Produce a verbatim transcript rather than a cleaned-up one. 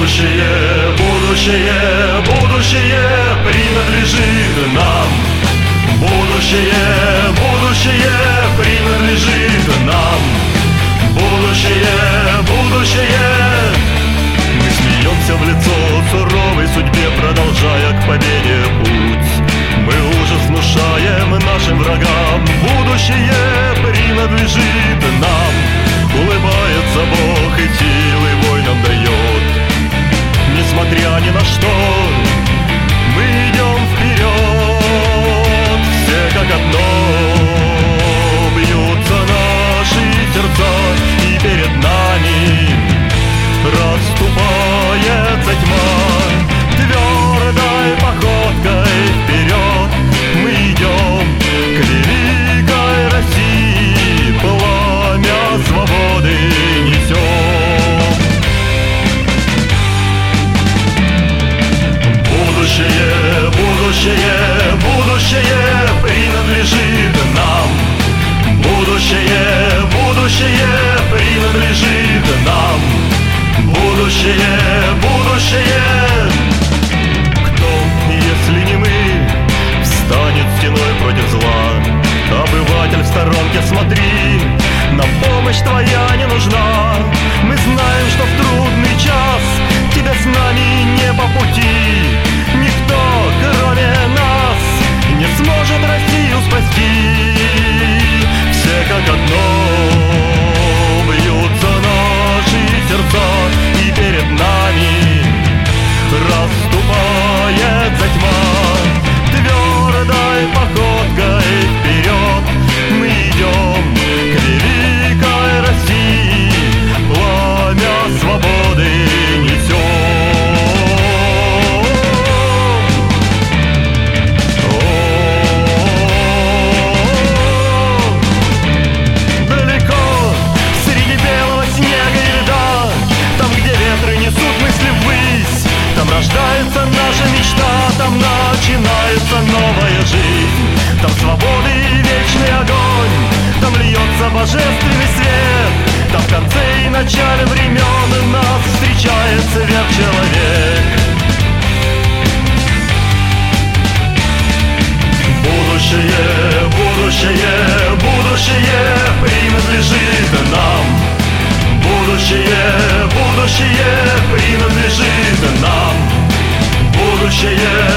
Будущее, будущее, будущее принадлежит нам. Будущее, будущее принадлежит нам. Будущее, будущее. Мы смеемся в лицо суровой судьбе, продолжая к победе путь. Мы ужас внушаем нашим врагам. Будущее принадлежит нам. Улыбается Бог и силы воинам дает. Несмотря ни на что, мы идем вперед. Все как одно, бьются наши сердца, и перед нами расступается тьма. Твердой походкой вперед мы идем к великой России, пламя свободы несем. Будущее, будущее, будущее принадлежит нам. Будущее, будущее принадлежит нам. Будущее, будущее. Кто, если не мы, встанет стеной против зла? Обыватель в сторонке, смотри, нам помощь твоя не нужна. Мы знаем, что в трудный час тебе с нами не по пути. Никто, кроме нас, не сможет Россию спасти. Все как одно, бьются наши сердца, и перед нами расступается тьма. Твердой походкой вперед мы идем к великой России, пламя свободы несем. Рождается наша мечта, там начинается новая жизнь. Там свободы и вечный огонь, там льется божественный свет. Там в конце и начале времен нас встречает сверхчеловек. Будущее, будущее, будущее принадлежит нам. Будущее, будущее принадлежит нам. Будущее,